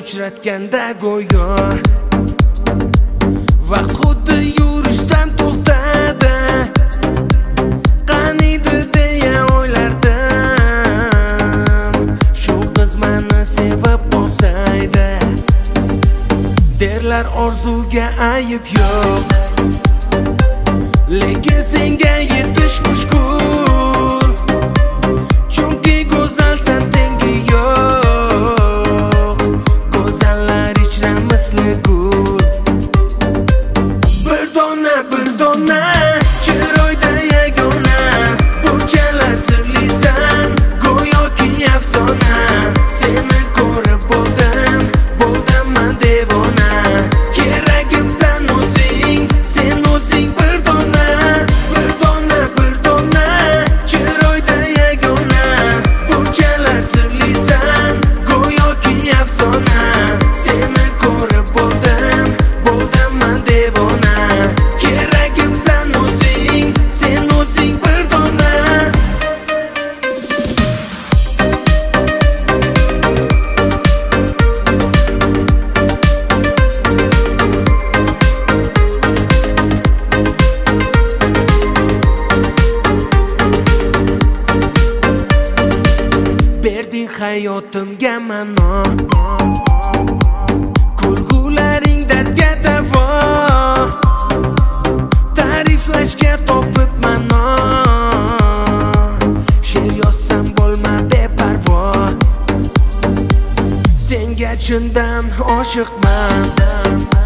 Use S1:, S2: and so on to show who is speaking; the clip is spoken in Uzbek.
S1: uchratganda go'yo vaqt xuddi yurishdan to'xtadi. Qaniydi deya o'ylardim, shu qiz meni sevib qolsaydi. Derlar orzuga ayib yo'q, lekin senga yetish mushkul. Chunki go'zalsan, tengi yo'q, go'zallar ichra misli gul. Bir dona chiroyda yagona, bunchalar sirlisan, go'yoki afsona. Seni ko'rib bo'ldim devona. Keragimsan o'zing, sen o'zing bir dona chiroyda yagona, bunchalar sirlisan, go'yoki afsona. Seni ko'rib bo'ldim devona. Keragimsan o'zing, sen o'zing bir dona. Berding hayotimga ma'no, kulgularing dardga davo. Ta'riflashga topib ma'no, she'r yozsam bo'lma beparvo. Senga chindan oshiqman.